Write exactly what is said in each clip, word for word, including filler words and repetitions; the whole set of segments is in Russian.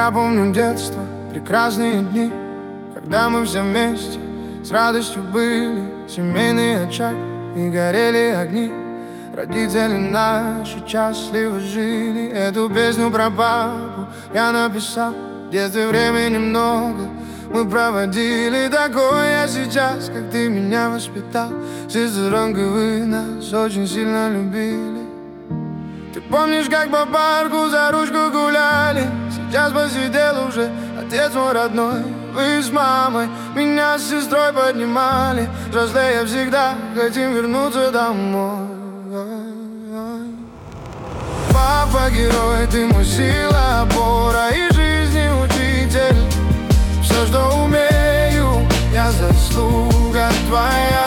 Я помню детство, прекрасные дни, когда мы все вместе с радостью были. Семейный очаг и горели огни. Родители наши счастливо жили. Эту песню про папу я написал. В детстве времени много мы проводили. Такой я сейчас, как ты меня воспитал. Сестренка, вы нас очень сильно любили. Ты помнишь, как по парку за ручку гуляли? Сейчас посидел уже отец мой родной. Вы с мамой меня с сестрой поднимали. Взрослея всегда хотим вернуться домой. Папа герой, ты мой сила, опора и жизни учитель. Все, что умею, я заслуга твоя.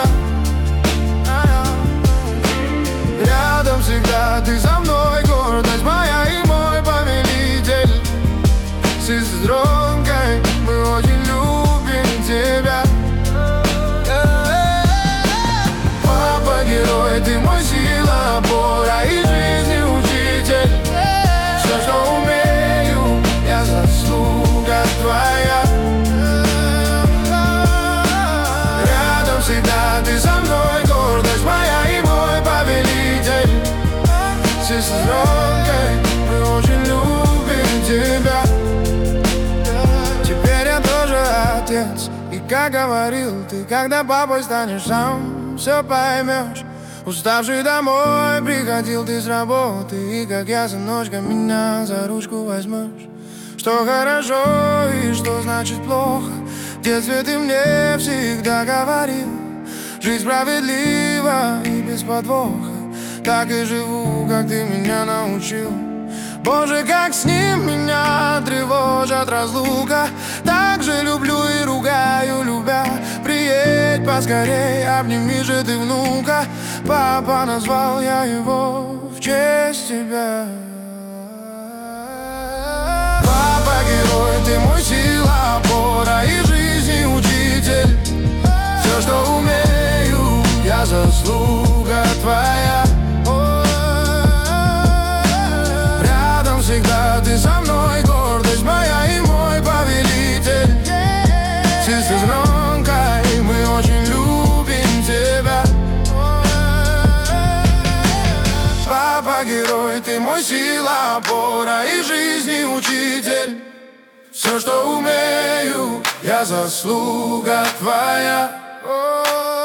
Рядом всегда ты со мной, гордость моя и мой повелитель. С сестренкой мы очень любим тебя. Папа герой, ты мой сила, опора и жизни учитель. Все, что умею, я заслуга твоя. Рядом всегда ты со мной, гордость моя и мой повелитель. С сестренкой мы очень любим тебя. Теперь я тоже отец, и как говорил ты, когда папой станешь сам, все поймешь. Уставший домой приходил ты с работы, и как я, сыночка, меня за ручку возьмешь. Что хорошо и что значит плохо, в детстве ты мне всегда говорил. Жизнь справедлива и без подвоха, так и живу, как ты меня научил. Боже, как с ним меня тревожит разлука. Так же люблю и ругаю, любя. Приедь поскорей, обними же ты внука. Папа, назвал я его в честь тебя. Папа герой, ты мой сила, опора и жизни учитель. Все, что умею, я заслуга твоя. Всегда ты со мной, гордость моя и мой повелитель. С сестренкой мы очень любим тебя. Папа герой, ты мой сила, опора и жизни учитель. Все, что умею, я заслуга твоя.